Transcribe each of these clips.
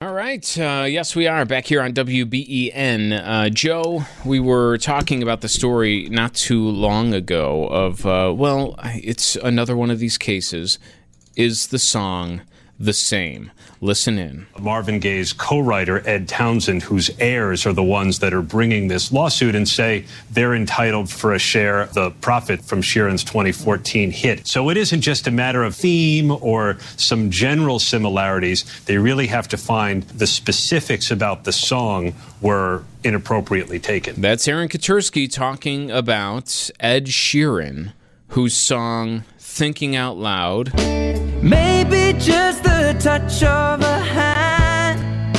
All right. Yes, we are back here on WBEN. Joe, we were talking about the story not too long ago of, it's another one of these cases. Is the song the same? Listen in. Marvin Gaye's co-writer, Ed Townsend, whose heirs are the ones that are bringing this lawsuit and say they're entitled for a share of the profit from Sheeran's 2014 hit. So it isn't just a matter of theme or some general similarities. They really have to find the specifics about the song were inappropriately taken. That's Aaron Katersky talking about Ed Sheeran, whose song Thinking Out Loud. Maybe just the touch of a hand.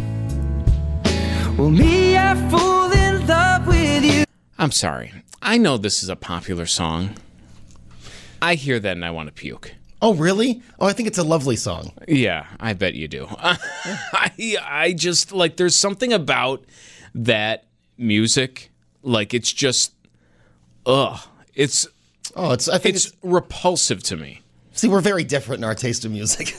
Well, me, I fall in love with you. I'm sorry. I know this is a popular song. I hear that and I want to puke. Oh, really? Oh, I think it's a lovely song. Yeah, I bet you do. I just, like, there's something about that music. Like, it's just, I think it's repulsive to me. See, we're very different in our taste of music.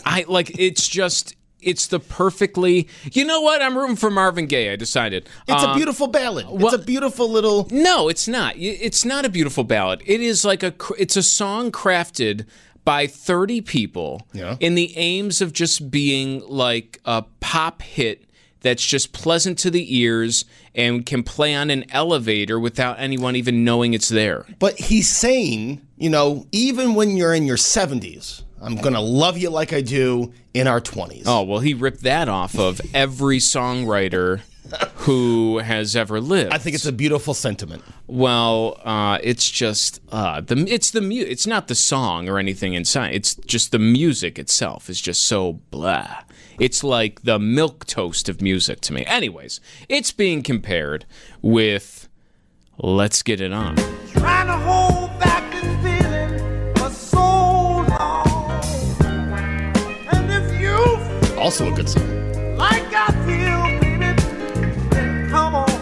It's the perfectly... You know what? I'm rooting for Marvin Gaye, I decided. It's a beautiful ballad. It's a beautiful little... No, it's not. It's not a beautiful ballad. It is like it's a song crafted by 30 people in the aims of just being like a pop hit that's just pleasant to the ears and can play on an elevator without anyone even knowing it's there. But he's saying, even when you're in your 70s, I'm going to love you like I do in our 20s. Oh, well, he ripped that off of every songwriter who has ever lived. I think it's a beautiful sentiment. Well, it's just it's not the song or anything inside. It's just the music itself is just so blah. It's like the milquetoast of music to me. Anyways, it's being compared with Let's Get It On. Trying to hold back this feeling for so long. And if you also a good song. Like I feel, baby, then come on.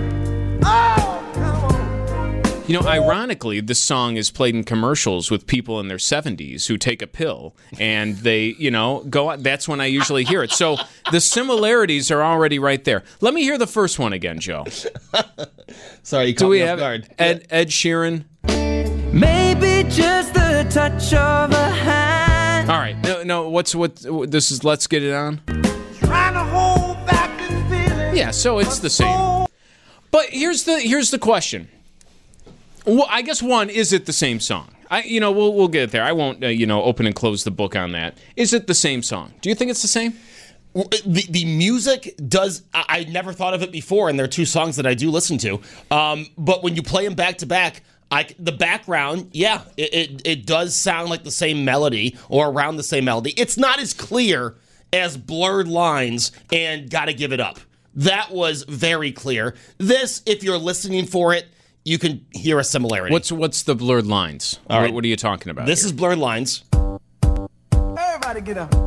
Oh, come on. Ironically, this song is played in commercials with people in their 70s who take a pill and they, go on. That's when I usually hear it. So the similarities are already right there. Let me hear the first one again, Joe. Sorry, you caught me off guard. Ed Sheeran? Maybe just the touch of a hand. All right. No, this is Let's Get It On? Trying to hold back this feeling. Yeah, so it's the same. But here's the question. Well, I guess one, is it the same song? We'll get it there. I won't, open and close the book on that. Is it the same song? Do you think it's the same? The music does. I never thought of it before, and there are two songs that I do listen to. But when you play them back to back, the background, it does sound like the same melody or around the same melody. It's not as clear as Blurred Lines and Gotta Give It Up. That was very clear. This, if you're listening for it, you can hear a similarity. What's the Blurred Lines? All right. What are you talking about? This is Blurred Lines. Everybody get up.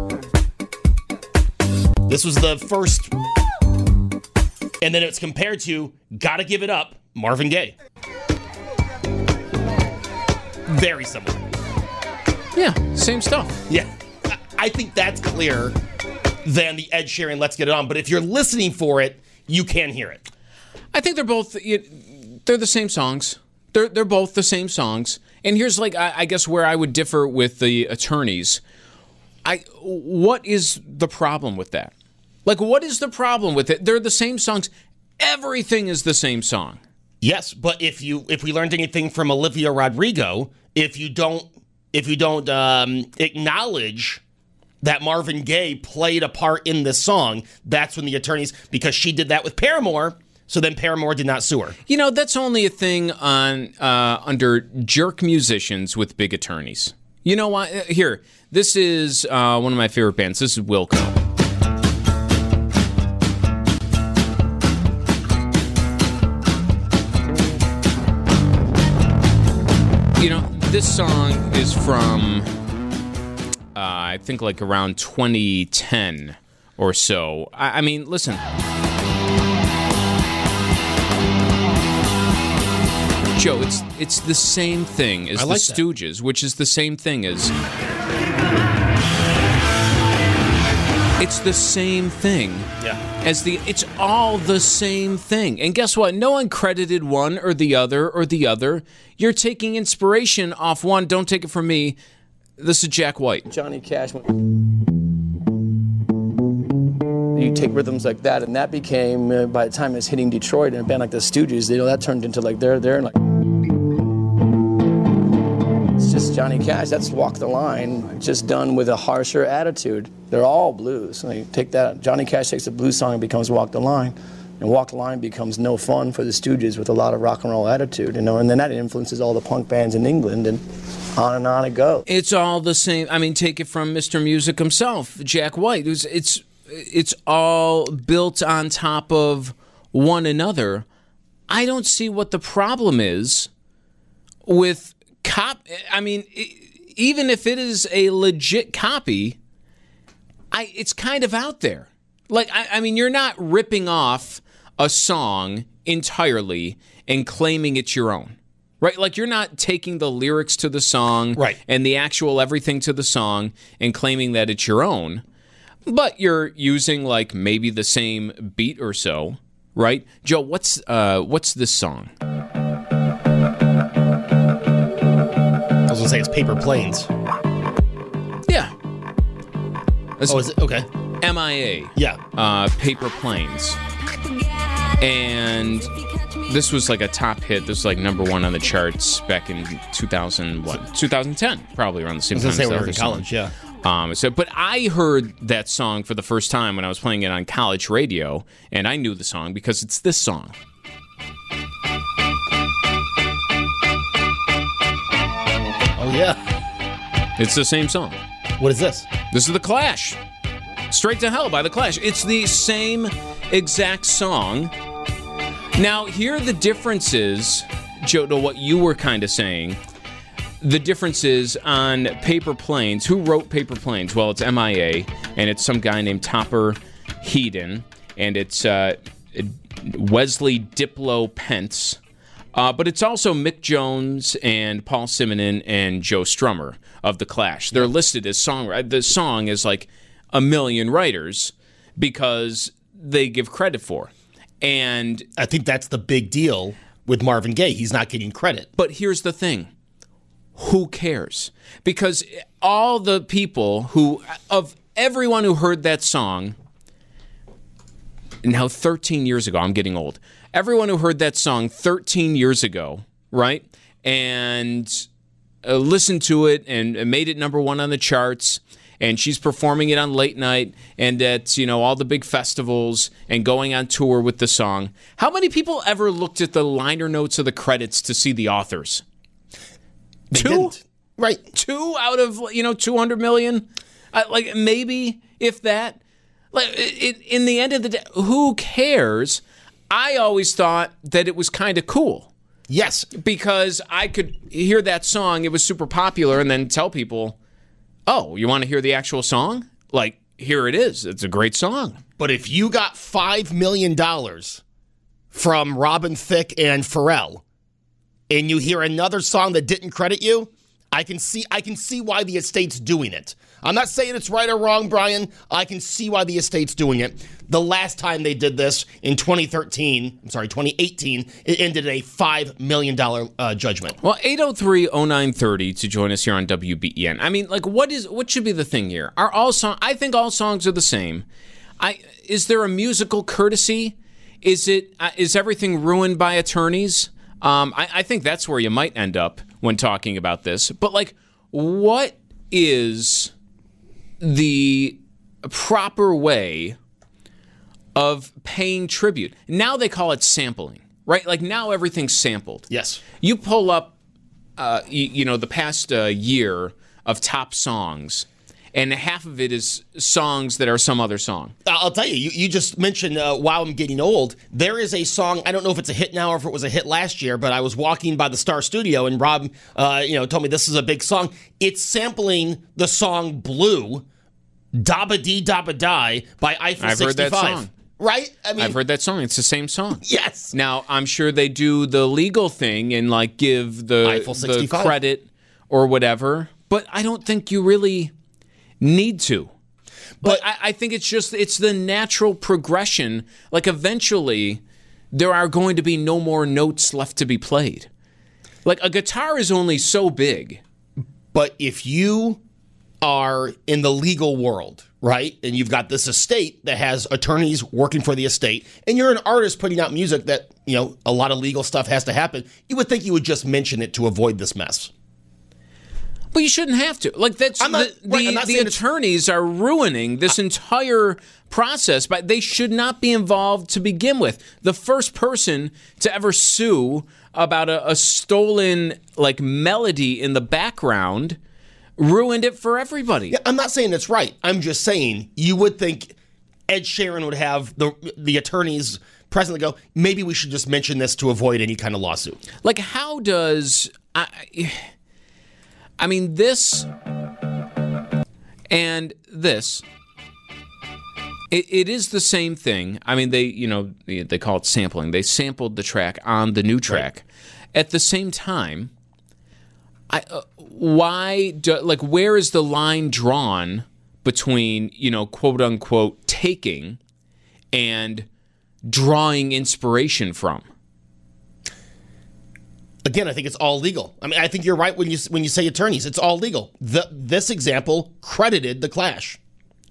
This was the first. And then it's compared to Gotta Give It Up, Marvin Gaye. Very similar. Yeah, same stuff. Yeah. I think that's clearer than the Ed Sheeran Let's Get It On. But if you're listening for it, you can hear it. I think they're both... They're the same songs. They're both the same songs. And here's I guess where I would differ with the attorneys. What is the problem with that? What is the problem with it? They're the same songs. Everything is the same song. Yes, but if we learned anything from Olivia Rodrigo, if you don't acknowledge that Marvin Gaye played a part in this song, that's when the attorneys, because she did that with Paramore. So then Paramore did not sue her. That's only a thing on under jerk musicians with big attorneys. You know what? Here, this is one of my favorite bands. This is Wilco. This song is from, I think, around 2010 or so. I mean, listen. Joe, it's the same thing as the Stooges, which is the same thing as... It's the same thing. Yeah. It's all the same thing. And guess what? No one credited one or the other or the other. You're taking inspiration off one. Don't take it from me. This is Jack White. Johnny Cash. You take rhythms like that, and that became, by the time it's hitting Detroit and a band like the Stooges, that turned into like they're like. It's just Johnny Cash. That's Walk the Line, just done with a harsher attitude. They're all blues. Like, take that. Johnny Cash takes a blues song and becomes Walk the Line, and Walk the Line becomes No Fun for the Stooges with a lot of rock and roll attitude, and then that influences all the punk bands in England, and on it goes. It's all the same. I mean, take it from Mr. Music himself, Jack White. It's all built on top of one another. I don't see what the problem is with even if it is a legit copy, it's kind of out there. Like, I mean, you're not ripping off a song entirely and claiming it's your own. Right? Like, you're not taking the lyrics to the song and the actual everything to the song and claiming that it's your own. But you're using, like, maybe the same beat or so, right? Joe, what's this song? I was going to say it's Paper Planes. Yeah. Is it? Okay. MIA. Yeah. Paper Planes. And this was like a top hit. This was like number one on the charts back in 2010, probably around the same time. I was going to say we were in college, yeah. But I heard that song for the first time when I was playing it on college radio, and I knew the song because it's this song. Oh, yeah. It's the same song. What is this? This is The Clash. Straight to Hell by The Clash. It's the same exact song. Now, here are the differences, Joe, to what you were kind of saying. The differences on Paper Planes. Who wrote Paper Planes? Well, it's MIA, and it's some guy named Topper Headon, and it's Wesley Diplo Pence. But it's also Mick Jones and Paul Simonon and Joe Strummer of The Clash. They're listed as songwriters. The song is like a million writers because they give credit for. And I think that's the big deal with Marvin Gaye. He's not getting credit. But here's the thing. Who cares? Because all the people of everyone who heard that song, now 13 years ago, I'm getting old. Everyone who heard that song 13 years ago, right? And listened to it and made it number one on the charts. And she's performing it on late night and at, all the big festivals and going on tour with the song. How many people ever looked at the liner notes of the credits to see the authors? They 2? didn't. Right. 2 out of, 200 million? Like, maybe, if that. Like, in the end of the day, who cares? I always thought that it was kind of cool. Yes. Because I could hear that song, it was super popular, and then tell people, oh, you want to hear the actual song? Like, here it is. It's a great song. But if you got $5 million from Robin Thicke and Pharrell, and you hear another song that didn't credit you, I can see why the estate's doing it. I'm not saying it's right or wrong, Brian. I can see why the estate's doing it. The last time they did this in 2018, it ended in a $5 million judgment. Well, 803-0930 to join us here on WBEN. I mean, like, what should be the thing here? I think all songs are the same. Is there a musical courtesy? Is everything ruined by attorneys? I think that's where you might end up when talking about this. But, like, what is the proper way of paying tribute? Now they call it sampling, right? Like, now everything's sampled. Yes. You pull up, the past year of top songs, and half of it is songs that are some other song. I'll tell you, you just mentioned Wow, I'm Getting Old. There is a song, I don't know if it's a hit now or if it was a hit last year, but I was walking by the Star Studio and Rob told me this is a big song. It's sampling the song Blue, Dabba Dee Dabba Die by Eiffel 65. I've heard that song. Right? I mean, I've heard that song. It's the same song. Yes. Now, I'm sure they do the legal thing and, like, give the credit or whatever, but I don't think you really need to. But I think it's the natural progression. Like eventually, there are going to be no more notes left to be played. Like a guitar is only so big. But if you are in the legal world, right, and you've got this estate that has attorneys working for the estate, and you're an artist putting out music that, a lot of legal stuff has to happen, you would think you would just mention it to avoid this mess. But you shouldn't have to. Like that's the attorneys are ruining this entire process, but they should not be involved to begin with. The first person to ever sue about a stolen melody in the background ruined it for everybody. Yeah, I'm not saying it's right. I'm just saying you would think Ed Sheeran would have the attorneys presently go, maybe we should just mention this to avoid any kind of lawsuit. Like, how does... I mean, this and this, it is the same thing. I mean, they call it sampling. They sampled the track on the new track. Right. At the same time, where is the line drawn between, quote unquote, taking and drawing inspiration from? Again, I think it's all legal. I mean, I think you're right when you say attorneys. It's all legal. This example credited the Clash.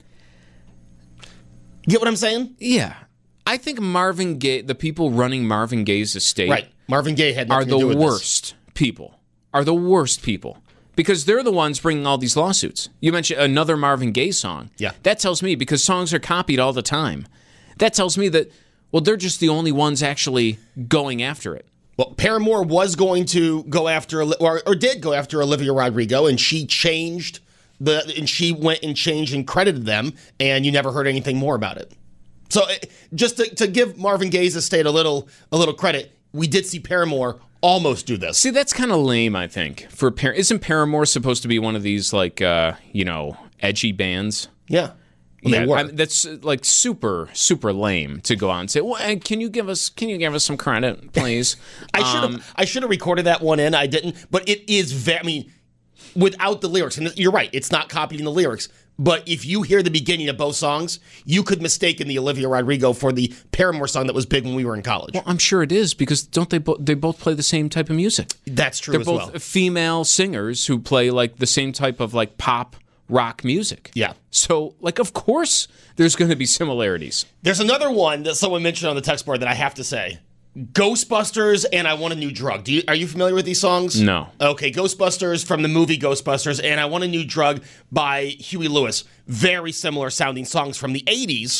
Get what I'm saying? Yeah. I think Marvin Gaye, the people running Marvin Gaye's estate, right? Marvin Gaye had nothing to do with this. Are the worst people. Because they're the ones bringing all these lawsuits. You mentioned another Marvin Gaye song. Yeah. That tells me, because songs are copied all the time, that tells me that, they're just the only ones actually going after it. Well, Paramore was going to go after, or did go after Olivia Rodrigo, and she she went and changed and credited them, and you never heard anything more about it. So just to give Marvin Gaye's estate a little credit, we did see Paramore almost do this. See, that's kind of lame, I think. Isn't Paramore supposed to be one of these edgy bands? Yeah. Well, that's super, super lame to go out and say, well, can you give us some credit, please? I should have recorded that one in. I didn't, but it is without the lyrics, and you're right, it's not copying the lyrics. But if you hear the beginning of both songs, you could mistake the Olivia Rodrigo for the Paramore song that was big when we were in college. Well, I'm sure it is, because don't they both play the same type of music? That's true. They're both female singers who play the same type of pop rock music. Yeah. So, of course there's going to be similarities. There's another one that someone mentioned on the text board that I have to say. Ghostbusters and I Want a New Drug. Are you familiar with these songs? No. Okay, Ghostbusters from the movie Ghostbusters and I Want a New Drug by Huey Lewis. Very similar sounding songs from the 80s.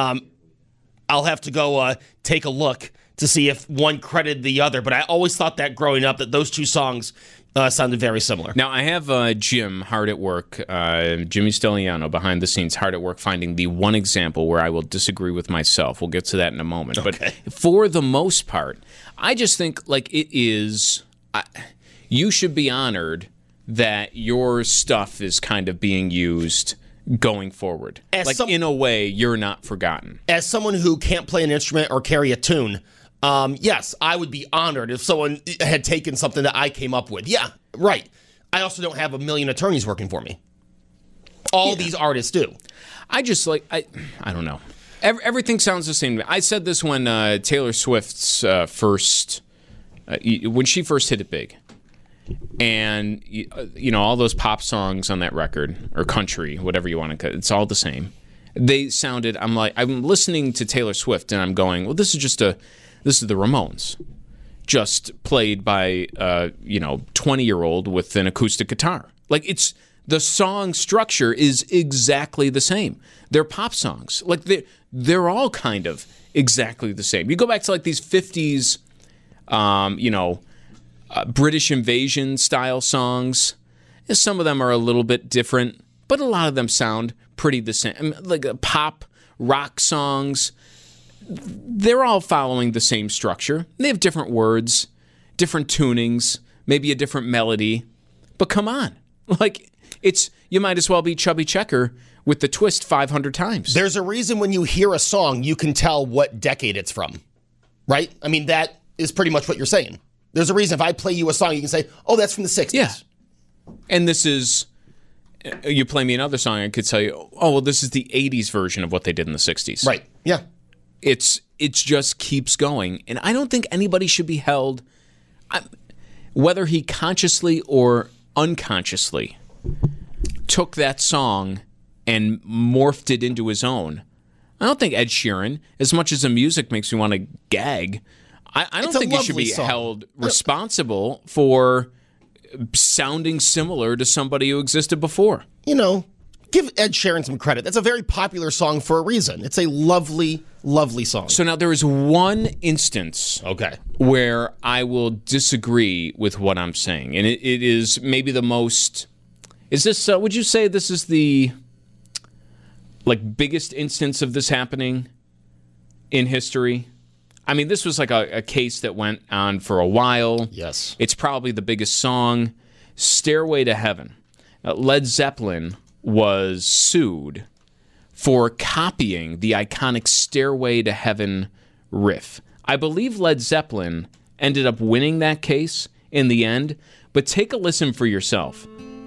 I'll have to go take a look to see if one credited the other, but I always thought that growing up that those two songs sounded very similar. Now, I have Jim hard at work, Jimmy Stelliano, behind the scenes, hard at work, finding the one example where I will disagree with myself. We'll get to that in a moment. Okay. But for the most part, I just think it is, you should be honored that your stuff is kind of being used going forward. In a way, you're not forgotten. As someone who can't play an instrument or carry a tune, yes, I would be honored if someone had taken something that I came up with. Yeah, right. I also don't have a million attorneys working for me. All these artists do. I just I don't know. Everything sounds the same to me. I said this when Taylor Swift's when she first hit it big. And, all those pop songs on that record, or country, whatever you want to call it, it's all the same. They sounded, I'm listening to Taylor Swift and I'm going, well, this is the Ramones, just played by 20-year-old with an acoustic guitar. It's the song structure is exactly the same. They're pop songs. They're all kind of exactly the same. You go back to these 50s, British invasion style songs. Some of them are a little bit different, but a lot of them sound pretty the same. Pop rock songs. They're all following the same structure. They have different words, different tunings, maybe a different melody. But come on. You might as well be Chubby Checker with the twist 500 times. There's a reason when you hear a song, you can tell what decade it's from, right? I mean, that is pretty much what you're saying. There's a reason if I play you a song, you can say, oh, that's from the 60s. Yeah. And this is you play me another song, I could tell you, oh, well, this is the 80s version of what they did in the 60s. Right. Yeah. It just keeps going. And I don't think anybody should be held, whether he consciously or unconsciously took that song and morphed it into his own. I don't think Ed Sheeran, as much as the music makes me want to gag, I don't think he should be held responsible for sounding similar to somebody who existed before. You know, give Ed Sheeran some credit. That's a very popular song for a reason. It's a lovely, lovely song. So now there is one instance where I will disagree with what I'm saying. And it is maybe the most... Is this... would you say this is the biggest instance of this happening in history? I mean, this was like a case that went on for a while. Yes. It's probably the biggest song. Stairway to Heaven. Led Zeppelin was sued for copying the iconic Stairway to Heaven riff. I believe Led Zeppelin ended up winning that case in the end, but take a listen for yourself.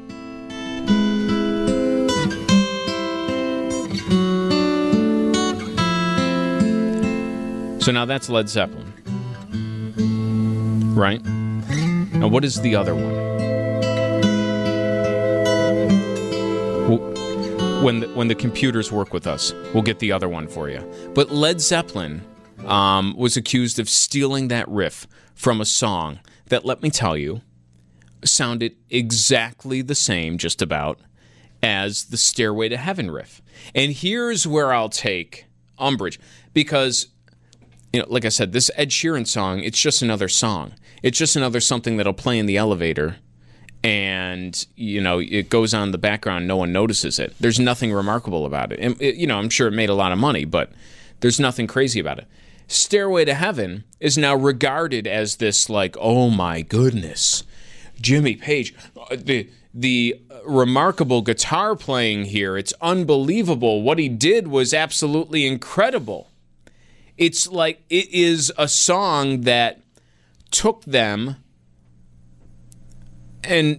So now that's Led Zeppelin, right? Now what is the other one? When the computers work with us, we'll get the other one for you. But Led Zeppelin was accused of stealing that riff from a song that, let me tell you, sounded exactly the same, just about, as the Stairway to Heaven riff. And here's where I'll take umbrage, because... like I said, this Ed Sheeran song, it's just another song. It's just another something that'll play in the elevator, and, it goes on in the background, no one notices it. There's nothing remarkable about it. And, I'm sure it made a lot of money, but there's nothing crazy about it. Stairway to Heaven is now regarded as this, oh my goodness, Jimmy Page, the remarkable guitar playing here, it's unbelievable. What he did was absolutely incredible. It's like it is a song that took them, and,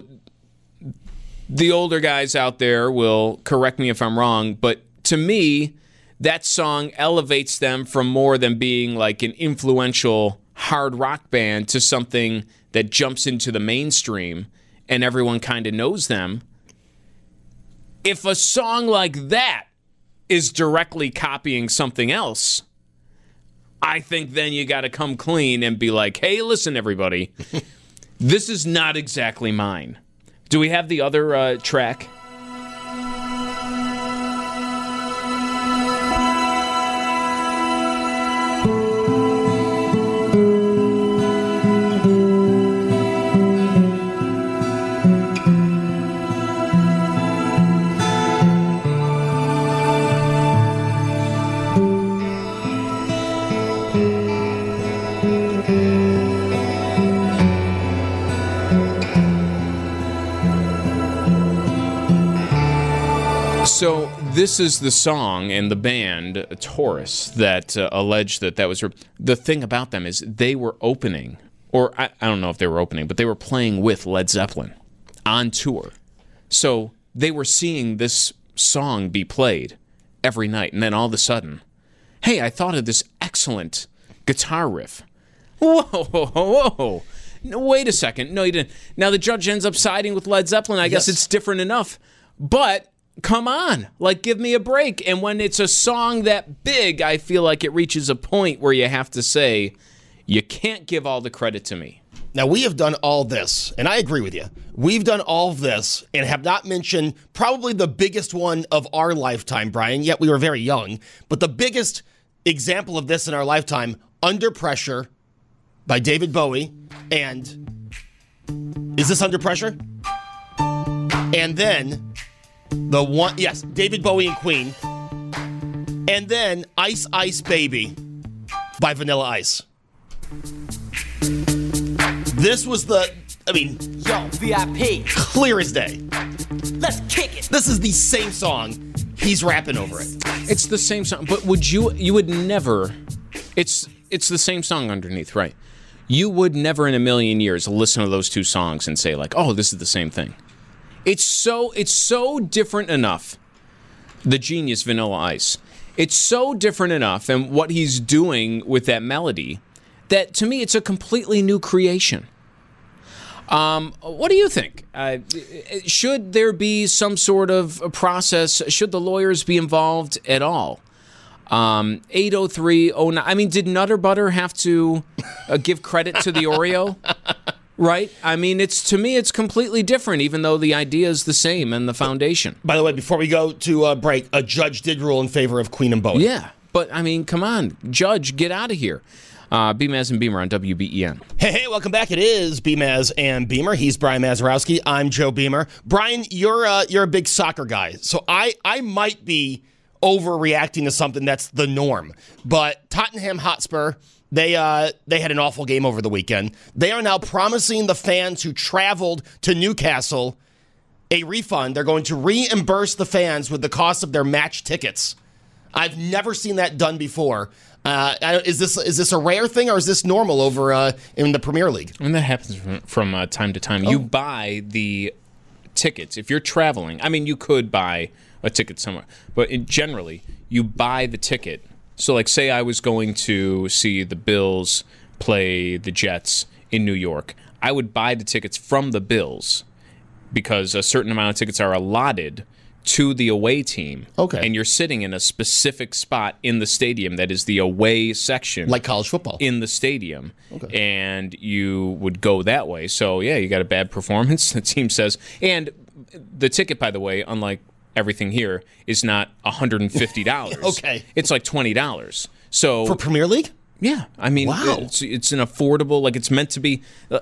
the older guys out there will correct me if I'm wrong, but to me, that song elevates them from more than being like an influential hard rock band to something that jumps into the mainstream and everyone kind of knows them. If a song like that is directly copying something else, I think then you got to come clean and be like, hey, listen, everybody, this is not exactly mine. Do we have the other track? So this is the song and the band Taurus that alleged that was... The thing about them is they were opening, or I don't know if they were opening, but they were playing with Led Zeppelin on tour. So they were seeing this song be played every night, and then all of a sudden, hey, I thought of this excellent guitar riff. Whoa, whoa, whoa. No, wait a second. No, you didn't. Now the judge ends up siding with Led Zeppelin. I guess it's different enough. But... come on, give me a break. And when it's a song that big, I feel like it reaches a point where you have to say, you can't give all the credit to me. Now, we have done all this, and I agree with you. We've done all of this and have not mentioned probably the biggest one of our lifetime, Brian, yet we were very young. But the biggest example of this in our lifetime, Under Pressure by David Bowie. And is this Under Pressure? And then... David Bowie and Queen. And then Ice Ice Baby by Vanilla Ice. This was Yo, VIP. Clear as day. Let's kick it. This is the same song. He's rapping over it. It's the same song, but you would never, it's the same song underneath, right? You would never in a million years listen to those two songs and say oh, this is the same thing. It's so different enough. The genius Vanilla Ice. It's so different enough, and what he's doing with that melody, that to me it's a completely new creation. What do you think? Should there be some sort of a process? Should the lawyers be involved at all? 80309. I mean, did Nutter Butter have to give credit to the Oreo? Right? I mean, to me, it's completely different, even though the idea is the same and the foundation. By the way, before we go to break, a judge did rule in favor of Queen and Bowie. Yeah, but I mean, come on, Judge, get out of here. B-Maz and Beamer on WBEN. Hey, welcome back. It is B-Maz and Beamer. He's Brian Mazurowski. I'm Joe Beamer. Brian, you're a big soccer guy, so I might be overreacting to something that's the norm. But Tottenham Hotspur, they had an awful game over the weekend. They are now promising the fans who traveled to Newcastle a refund. They're going to reimburse the fans with the cost of their match tickets. I've never seen that done before. Is this a rare thing, or is this normal over in the Premier League? And that happens from time to time. You buy the tickets. If you're traveling, I mean, you could buy a ticket somewhere, but generally, you buy the ticket. So, like, say I was going to see the Bills play the Jets in New York. I would buy the tickets from the Bills because a certain amount of tickets are allotted to the away team. Okay. And you're sitting in a specific spot in the stadium that is the away section. Like college football. In the stadium. Okay. And you would go that way. So, yeah, you got a bad performance, the team says. And the ticket, by the way, unlike everything here, is not $150. Okay. It's like $20. So for Premier League? Yeah. I mean, wow. It's an affordable, like it's meant to be,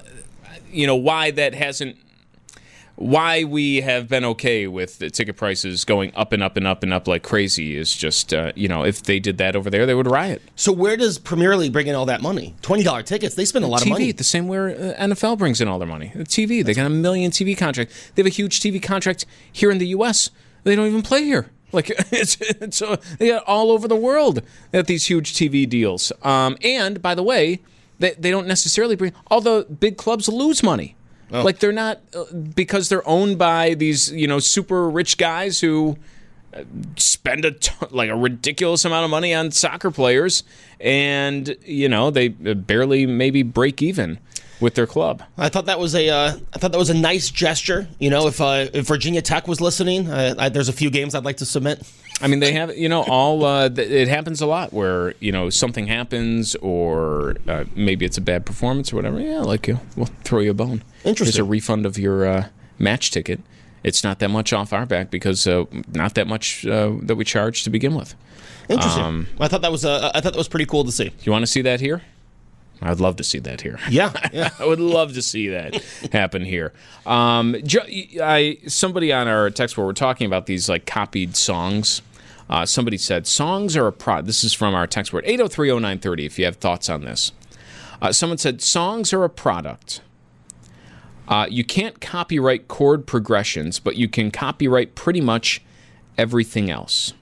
why we have been okay with the ticket prices going up and up and up and up like crazy is just, if they did that over there, they would riot. So where does Premier League bring in all that money? $20 tickets, they spend a lot of money. TV, the same where NFL brings in all their money. The TV, they got a million TV contract. They have a huge TV contract here in the U.S. They don't even play here. Like it's they got all over the world. They have these huge TV deals. And by the way, they don't necessarily bring. All the big clubs lose money. Oh. Like they're not because they're owned by these super rich guys who spend a ridiculous amount of money on soccer players, and they barely maybe break even with their club. I thought that was a nice gesture. If Virginia Tech was listening, there's a few games I'd like to submit. I mean, they have it happens a lot where something happens or maybe it's a bad performance or whatever. Yeah, we'll throw you a bone. Interesting. Here's a refund of your match ticket. It's not that much off our back because not that much that we charge to begin with. Interesting. I thought that was pretty cool to see. You want to see that here? I'd love to see that here. Yeah. I would love to see that happen here. Somebody on our text board, we're talking about these like copied songs. Somebody said, songs are a product. This is from our text board, 8030930, if you have thoughts on this. Someone said, songs are a product. You can't copyright chord progressions, but you can copyright pretty much everything else.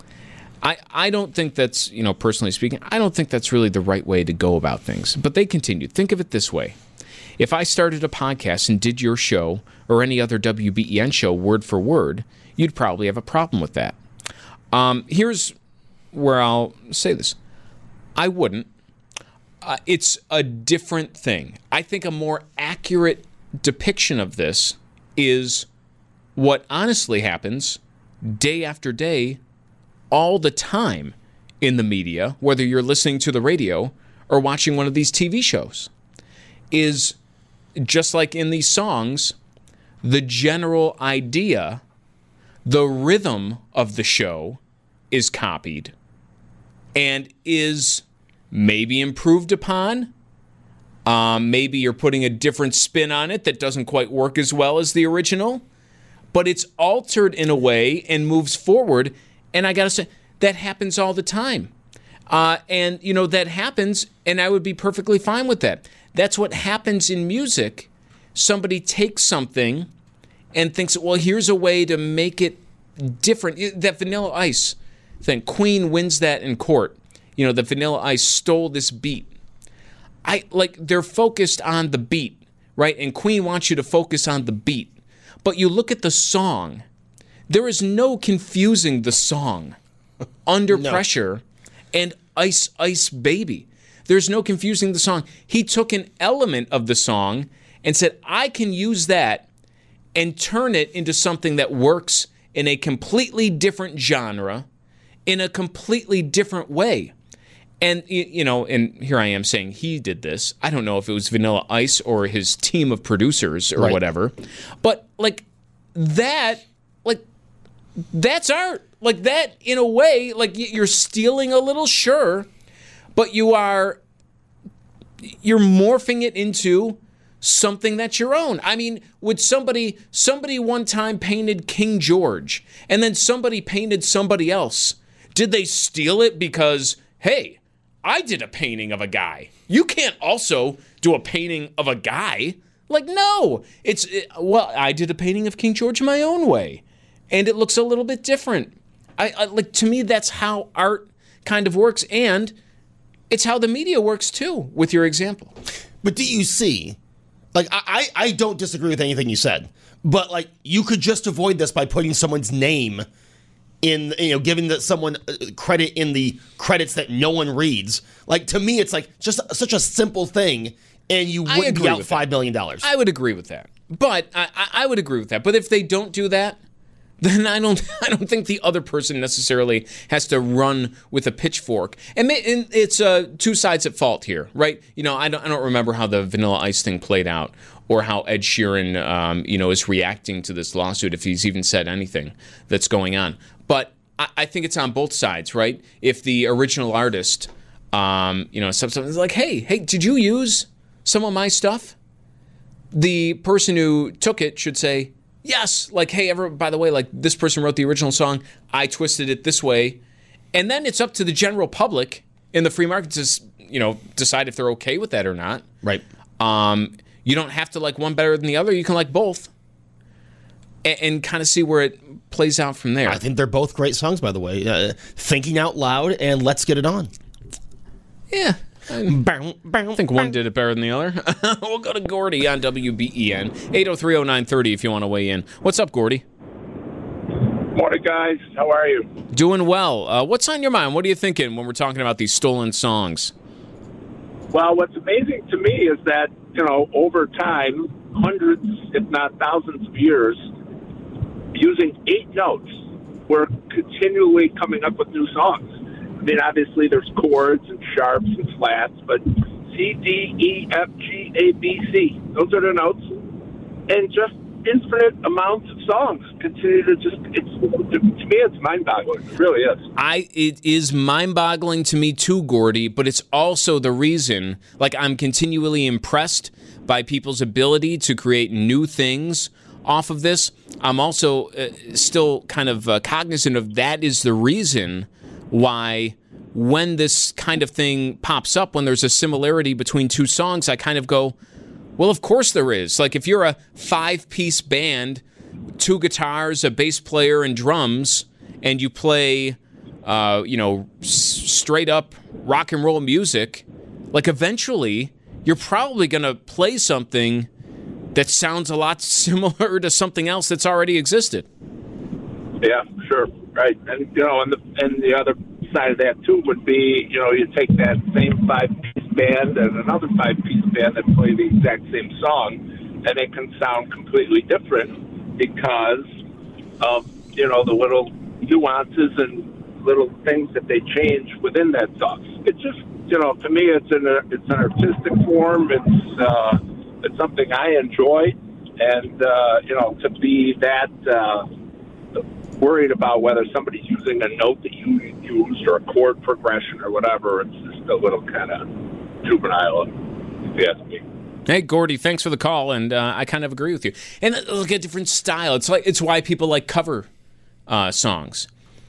I don't think that's, personally speaking, I don't think that's really the right way to go about things. But they continued. Think of it this way. If I started a podcast and did your show or any other WBEN show word for word, you'd probably have a problem with that. Here's where I'll say this. I wouldn't. It's a different thing. I think a more accurate depiction of this is what honestly happens day after day all the time in the media, whether you're listening to the radio or watching one of these TV shows, is just like in these songs, the general idea, the rhythm of the show is copied and is maybe improved upon. Maybe you're putting a different spin on it that doesn't quite work as well as the original, but it's altered in a way and moves forward. And I got to say, that happens all the time. And that happens, and I would be perfectly fine with that. That's what happens in music. Somebody takes something and thinks, well, here's a way to make it different. That Vanilla Ice thing, Queen wins that in court. The Vanilla Ice stole this beat. They're focused on the beat, right? And Queen wants you to focus on the beat. But you look at the song, there is no confusing the song. Under Pressure and Ice Ice Baby. There's no confusing the song. He took an element of the song and said, I can use that and turn it into something that works in a completely different genre, in a completely different way. And, you know, and here I am saying he did this. I don't know if it was Vanilla Ice or his team of producers or whatever. But, like, that's art. Like, that, in a way, like, you're stealing a little, sure, but you're morphing it into something that's your own. I mean, would somebody one time painted King George, and then somebody painted somebody else. Did they steal it because, hey, I did a painting of a guy. You can't also do a painting of a guy. Like, no. Well, I did a painting of King George my own way, and it looks a little bit different. Like, to me, that's how art kind of works, and it's how the media works, too, with your example. But do you see, like, I don't disagree with anything you said, but, like, you could just avoid this by putting someone's name in, you know, giving someone credit in the credits that no one reads. Like, to me, it's, like, just such a simple thing, and you wouldn't be out $5 million. I would agree with that. But I would agree with that. But if they don't do that, then I don't think the other person necessarily has to run with a pitchfork. And it's two sides at fault here, right? You know, I don't remember how the Vanilla Ice thing played out, or how Ed Sheeran, is reacting to this lawsuit, if he's even said anything that's going on. But I think it's on both sides, right? If the original artist, something's like, hey, did you use some of my stuff? The person who took it should say, yes, like, hey, by the way, like, this person wrote the original song, I twisted it this way. And then it's up to the general public in the free market to, decide if they're okay with that or not. Right. You don't have to like one better than the other. You can like both. And kind of see where it plays out from there. I think they're both great songs, by the way. Thinking Out Loud and Let's Get It On. Yeah. I think one did it better than the other. We'll go to Gordy on WBEN. 8030930 if you want to weigh in. What's up, Gordy? Morning, guys. How are you? Doing well. What's on your mind? What are you thinking when we're talking about these stolen songs? Well, what's amazing to me is that, over time, hundreds, if not thousands of years, using 8 notes, we're continually coming up with new songs. I mean, obviously there's chords and sharps and flats, but C, D, E, F, G, A, B, C. Those are the notes. And just infinite amounts of songs continue to to me, it's mind-boggling. It really is. It is mind-boggling to me too, Gordy, but it's also the reason, like, I'm continually impressed by people's ability to create new things off of this. I'm also still kind of cognizant of that is the reason why when this kind of thing pops up, when there's a similarity between two songs, I kind of go, well, of course there is. Like, if you're a 5-piece band, 2 guitars, a bass player, and drums, and you play, straight up rock and roll music, like, eventually you're probably going to play something that sounds a lot similar to something else that's already existed. Yeah, sure. Right. And, and the other side of that, too, would be, you take that same 5-piece band and another 5-piece band that play the exact same song, and it can sound completely different because of, the little nuances and little things that they change within that song. It's just, to me, it's an artistic form. It's something I enjoy, and, to be that worried about whether somebody's using a note that you used or a chord progression or whatever, it's just a little kind of juvenile, if you ask me. Hey, Gordy, thanks for the call, and I kind of agree with you. And look at different style. It's why people like cover songs.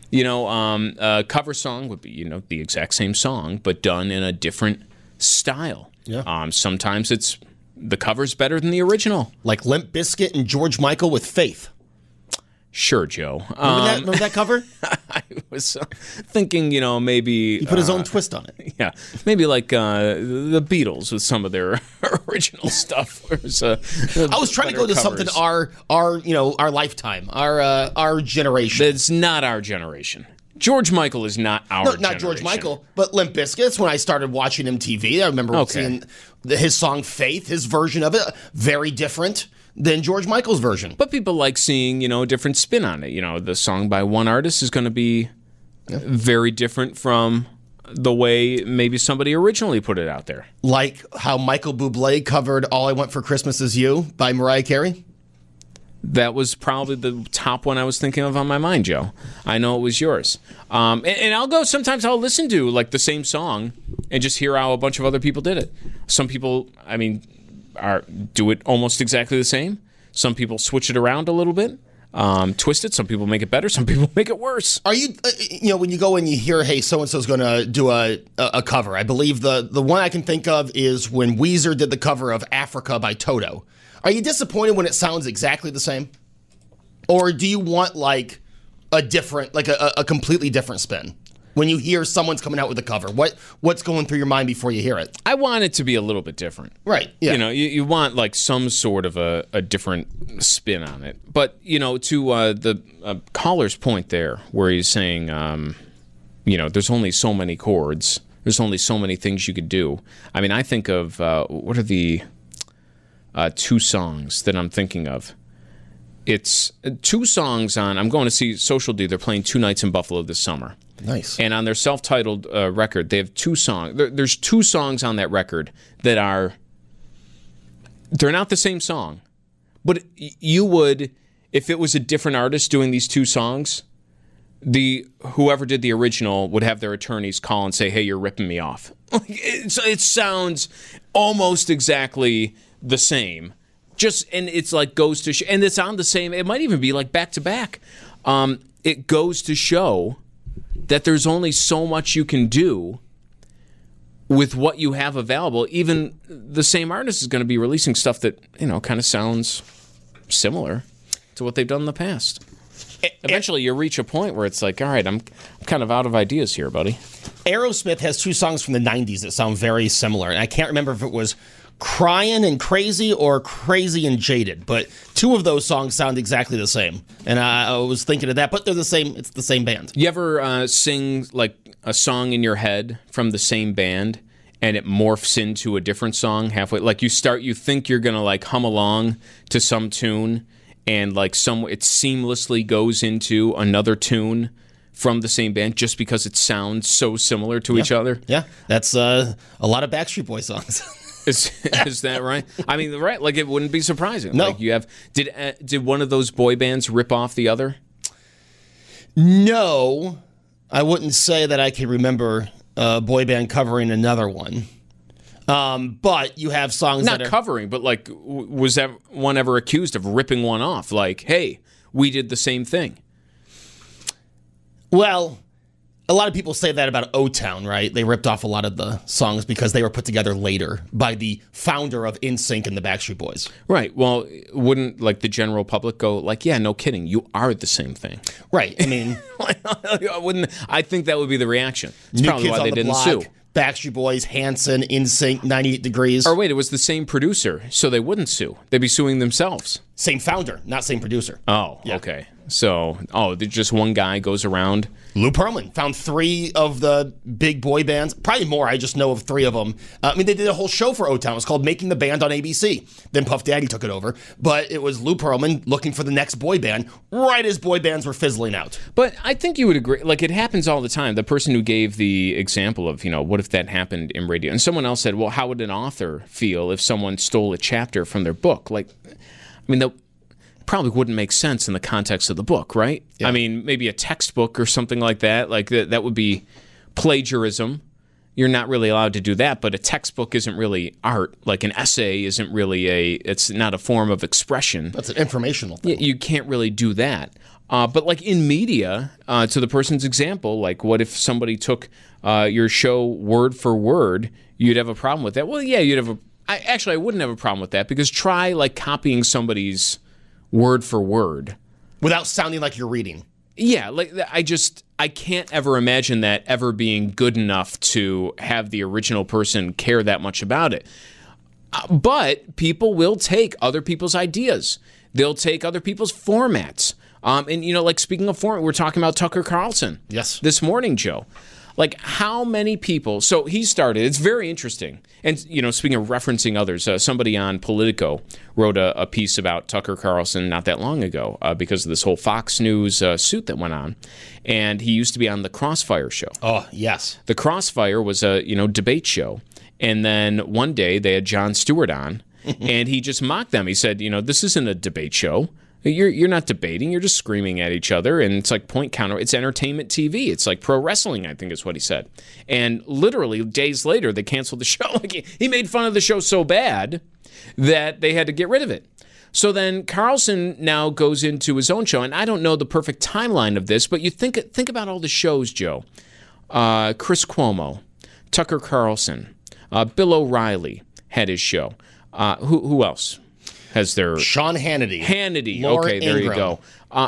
A cover song would be, the exact same song, but done in a different style. Yeah. Sometimes the cover's better than the original. Like Limp Bizkit and George Michael with Faith. Sure, Joe. Remember that cover? I was thinking, maybe He put his own twist on it. Yeah, maybe like the Beatles with some of their original stuff. I was trying to go to something our lifetime, our generation. It's not our generation. George Michael is not our generation. Not George Michael, but Limp Bizkit. When I started watching MTV, I remember seeing his song Faith, his version of it, very different than George Michael's version. But people like seeing, a different spin on it. The song by one artist is going to be very different from the way maybe somebody originally put it out there. Like how Michael Bublé covered All I Want for Christmas Is You by Mariah Carey? That was probably the top one I was thinking of on my mind, Joe. I know it was yours. And I'll go, sometimes I'll listen to like the same song and just hear how a bunch of other people did it. Some people, do it almost exactly the same. Some people switch it around a little bit, twist it. Some people make it better. Some people make it worse. Are you, when you go and you hear, hey, so-and-so's going to do a cover, I believe the one I can think of is when Weezer did the cover of Africa by Toto. Are you disappointed when it sounds exactly the same? Or do you want like a different, like a completely different spin? When you hear someone's coming out with a cover, what's going through your mind before you hear it? I want it to be a little bit different. Right. Yeah. You want like some sort of a different spin on it. But, to the caller's point there, where he's saying, there's only so many chords. There's only so many things you could do. I think of, what are the two songs that I'm thinking of? It's two songs on, I'm going to see Social D. They're playing 2 nights in Buffalo this summer. Nice. And on their self-titled record, they have 2 songs. There's 2 songs on that record that they're not the same song. But you would, if it was a different artist doing these 2 songs, whoever did the original would have their attorneys call and say, hey, you're ripping me off. It sounds almost exactly the same. And it's like goes to and it's on the same, it might even be like back to back. It goes to show that there's only so much you can do with what you have available. Even the same artist is going to be releasing stuff that, kind of sounds similar to what they've done in the past. Eventually, you reach a point where it's like, all right, I'm kind of out of ideas here, buddy. Aerosmith has 2 songs from the 90s that sound very similar, and I can't remember if it was Crying and Crazy or Crazy and Jaded, but 2 of those songs sound exactly the same. And I was thinking of that, but they're the same. It's the same band. You ever sing like a song in your head from the same band and it morphs into a different song halfway? Like you think you're going to like hum along to some tune and like it seamlessly goes into another tune from the same band just because it sounds so similar to each other. Yeah, that's a lot of Backstreet Boys songs. Is that right? Right. Like it wouldn't be surprising. No. Like you have did one of those boy bands rip off the other? No, I wouldn't say that I can remember a boy band covering another one. But you have songs not that are covering, but like was that one ever accused of ripping one off? Like, hey, we did the same thing. Well, a lot of people say that about O-Town, right? They ripped off a lot of the songs because they were put together later by the founder of NSYNC and the Backstreet Boys. Right. Well, wouldn't like the general public go like, yeah, no kidding, you are the same thing. Right. I think that would be the reaction. It's New probably Kids why on they the didn't Block, sue. Backstreet Boys, Hanson, NSYNC, 98 Degrees. Or wait, it was the same producer, so they wouldn't sue. They'd be suing themselves. Same founder, not same producer. Oh, yeah. Okay. So, just one guy goes around. Lou Pearlman found 3 of the big boy bands, probably more. I just know of 3 of them. They did a whole show for O-Town. It was called Making the Band on ABC. Then Puff Daddy took it over. But it was Lou Pearlman looking for the next boy band right as boy bands were fizzling out. But I think you would agree. Like, it happens all the time. The person who gave the example of, what if that happened in radio? And someone else said, well, how would an author feel if someone stole a chapter from their book? Like, that probably wouldn't make sense in the context of the book, right? Yeah. Maybe a textbook or something like that. Like that would be plagiarism. You're not really allowed to do that, but a textbook isn't really art. Like an essay isn't really it's not a form of expression. That's an informational thing. You can't really do that. But like in media, to the person's example, like what if somebody took your show word for word, you'd have a problem with that. Well, yeah, I wouldn't have a problem with that because try like copying somebody's word for word. without sounding like you're reading. Yeah, like I can't ever imagine that ever being good enough to have the original person care that much about it. But people will take other people's ideas. They'll take other people's formats. And, like speaking of format, we're talking about Tucker Carlson. Yes. This morning, Joe. Like how many people, so he started, it's very interesting. And, speaking of referencing others, somebody on Politico wrote a piece about Tucker Carlson not that long ago because of this whole Fox News suit that went on. And he used to be on the Crossfire show. Oh, yes. The Crossfire was a, debate show. And then one day they had Jon Stewart on and he just mocked them. He said, this isn't a debate show. You're not debating. You're just screaming at each other, and it's like point counter. It's entertainment TV. It's like pro wrestling, I think is what he said. And literally days later, they canceled the show. Like he made fun of the show so bad that they had to get rid of it. So then Carlson now goes into his own show, and I don't know the perfect timeline of this, but you think about all the shows, Joe. Chris Cuomo, Tucker Carlson, Bill O'Reilly had his show. Who else? Has their Sean Hannity. Laura okay, there Ingraham. You go.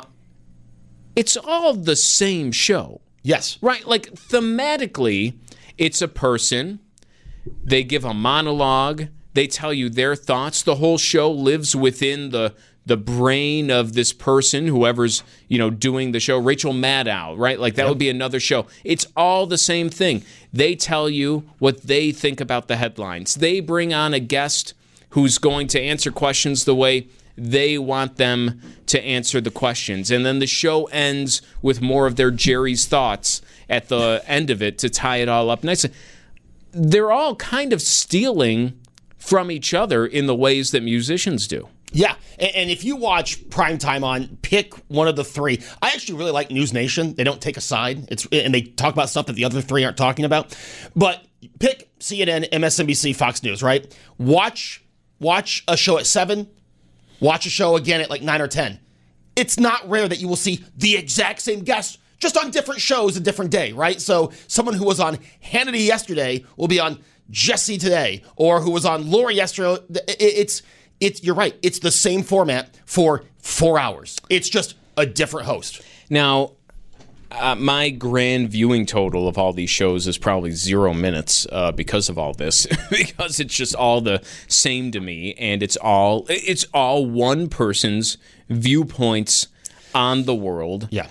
It's all the same show. Yes. Right? Like, thematically, it's a person. They give a monologue. They tell you their thoughts. The whole show lives within the brain of this person, whoever's, doing the show. Rachel Maddow, right? Like, that would be another show. It's all the same thing. They tell you what they think about the headlines. They bring on a guest who's going to answer questions the way they want them to answer the questions. And then the show ends with more of their Jerry's thoughts at the end of it to tie it all up nicely. They're all kind of stealing from each other in the ways that musicians do. Yeah, and if you watch Primetime on, pick one of the three. I actually really like News Nation. They don't take a side, and they talk about stuff that the other three aren't talking about. But pick CNN, MSNBC, Fox News, right? Watch a show at 7, watch a show again at like 9 or 10. It's not rare that you will see the exact same guest just on different shows a different day, right? So someone who was on Hannity yesterday will be on Jesse today, or who was on Lori yesterday. You're right. It's the same format for 4 hours. It's just a different host. Now, my grand viewing total of all these shows is probably 0 minutes because of all this, because it's just all the same to me, and it's all one person's viewpoints on the world. Yeah.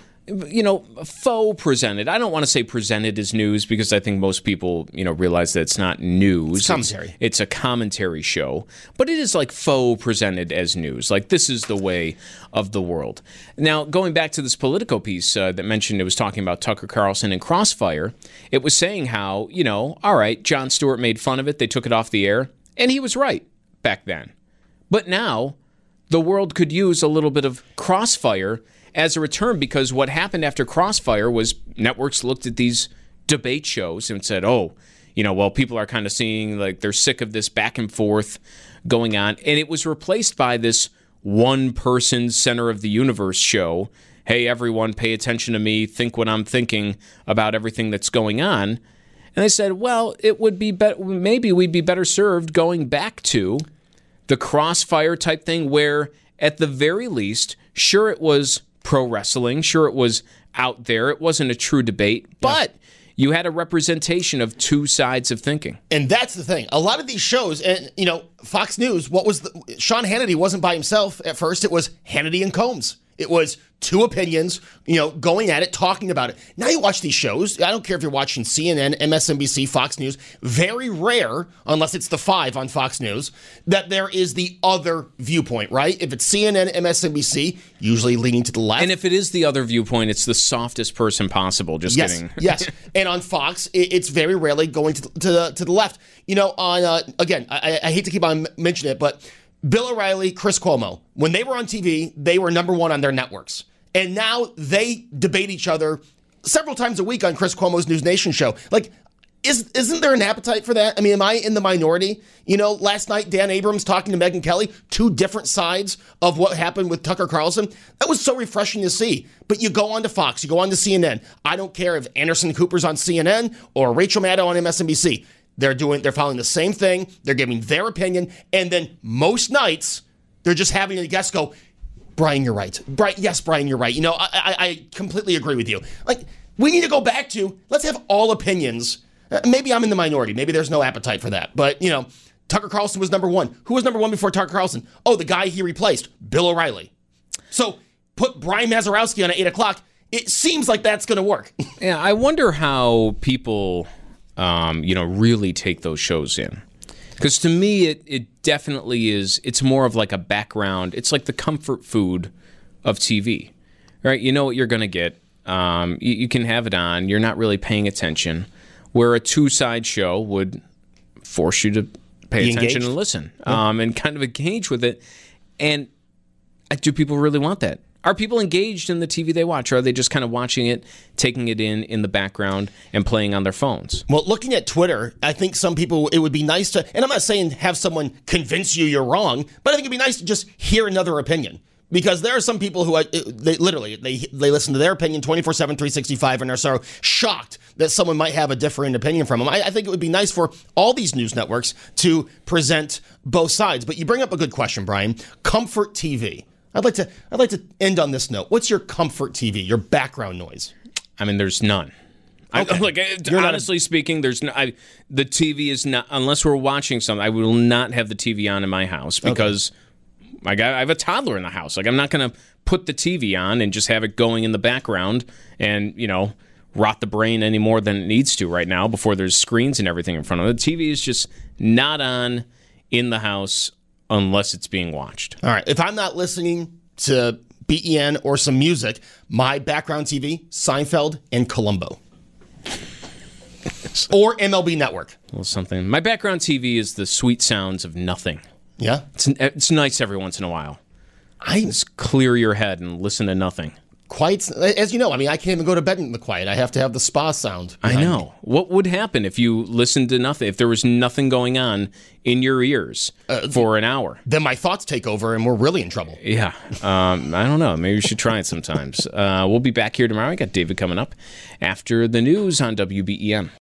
Faux presented. I don't want to say presented as news because I think most people, realize that it's not news. It's commentary. It's a commentary show, but it is like faux presented as news. Like this is the way of the world. Now, going back to this Politico piece that mentioned it was talking about Tucker Carlson and Crossfire, it was saying how, all right, Jon Stewart made fun of it. They took it off the air, and he was right back then. But now the world could use a little bit of Crossfire as a return, because what happened after Crossfire was networks looked at these debate shows and said, people are kind of seeing like they're sick of this back and forth going on. And it was replaced by this one person center of the universe show. Hey, everyone, pay attention to me. Think what I'm thinking about everything that's going on. And they said, well, it would be maybe we'd be better served going back to the Crossfire type thing where at the very least, sure, it was pro wrestling. Sure, it was out there. It wasn't a true debate, but you had a representation of two sides of thinking. And that's the thing. A lot of these shows, and Fox News, Sean Hannity wasn't by himself at first. It was Hannity and Combs. It was two opinions, going at it, talking about it. Now you watch these shows. I don't care if you're watching CNN, MSNBC, Fox News. Very rare, unless it's the 5 on Fox News, that there is the other viewpoint, right? If it's CNN, MSNBC, usually leaning to the left. And if it is the other viewpoint, it's the softest person possible. Just kidding. Yes. And on Fox, it's very rarely going to the left. Again, I hate to keep on mentioning it, but Bill O'Reilly, Chris Cuomo, when they were on TV, they were number one on their networks. And now they debate each other several times a week on Chris Cuomo's News Nation show. Like, isn't there an appetite for that? I mean, am I in the minority? Last night, Dan Abrams talking to Megyn Kelly, two different sides of what happened with Tucker Carlson. That was so refreshing to see. But you go on to Fox, you go on to CNN. I don't care if Anderson Cooper's on CNN or Rachel Maddow on MSNBC. They're following the same thing. They're giving their opinion. And then most nights, they're just having the guests go, Brian, you're right. Yes, Brian, you're right. I completely agree with you. Like, we need to go back to, let's have all opinions. Maybe I'm in the minority. Maybe there's no appetite for that. But, Tucker Carlson was number one. Who was number one before Tucker Carlson? Oh, the guy he replaced, Bill O'Reilly. So put Brian Mazurowski on at 8 o'clock. It seems like that's going to work. Yeah, I wonder how people, really take those shows in. Because to me, it definitely is. It's more of like a background. It's like the comfort food of TV, right? You know what you're going to get. You can have it on. You're not really paying attention. Where a two-side show would force you to pay attention and listen, and kind of engage with it. And do people really want that? Are people engaged in the TV they watch, or are they just kind of watching it, taking it in the background, and playing on their phones? Well, looking at Twitter, I think some people, it would be nice to, and I'm not saying have someone convince you you're wrong, but I think it'd be nice to just hear another opinion. Because there are some people who, they listen to their opinion 24/7, 365, and are so shocked that someone might have a different opinion from them. I think it would be nice for all these news networks to present both sides. But you bring up a good question, Brian. Comfort TV. I'd like to end on this note. What's your comfort TV? Your background noise? I mean, there's none. Okay. Honestly speaking, there's no. The TV is not, unless we're watching something. I will not have the TV on in my house because I have a toddler in the house. Like, I'm not going to put the TV on and just have it going in the background and rot the brain any more than it needs to right now before there's screens and everything in front of it. The TV is just not on in the house unless it's being watched. All right. If I'm not listening to BEN or some music, my background TV, Seinfeld and Columbo. Or MLB Network. Well, something. My background TV is the sweet sounds of nothing. Yeah? It's nice every once in a while. Just clear your head and listen to nothing. Quiet, as you know, I can't even go to bed in the quiet. I have to have the spa sound. I know. Me. What would happen if you listened to nothing, if there was nothing going on in your ears for an hour? Then my thoughts take over and we're really in trouble. Yeah. I don't know. Maybe we should try it sometimes. We'll be back here tomorrow. I got David coming up after the news on WBEN.